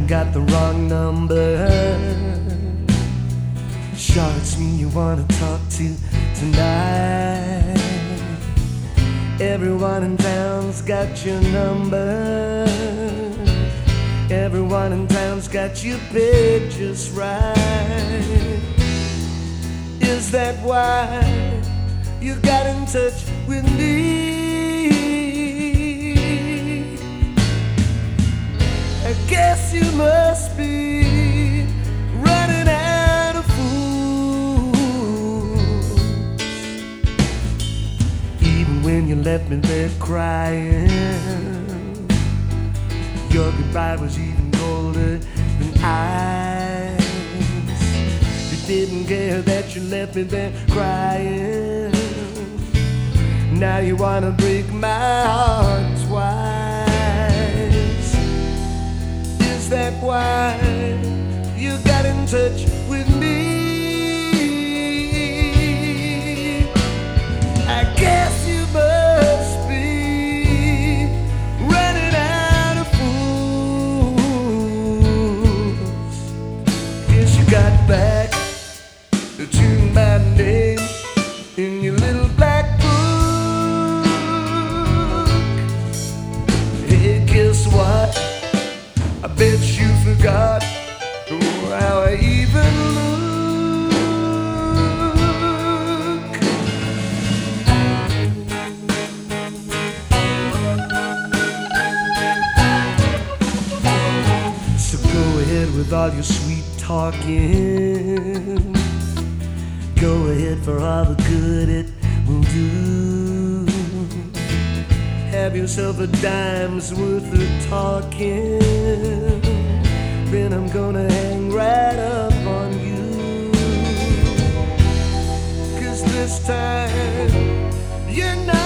got the wrong number. Sure, it's me you wanna talk to tonight. Everyone in town's got your number. Everyone in town's got your bed just right. Is that why you got in touch with me? I guess you must be running out of fools. Even when you left me there crying, your goodbye was even colder than ice. You didn't care that you left me there crying. Now you wanna break my heart twice. Is that why you got in touch with me? I guess you must be running out of fools. Guess you got back to my name in your little black book. Hey, guess what? I bet you forgot how I even look. So go ahead with all your sweet talking. Go ahead for all the good it will do. Have yourself a dime's worth of talking. Then I'm gonna hang right up on you. 'Cause this time you're not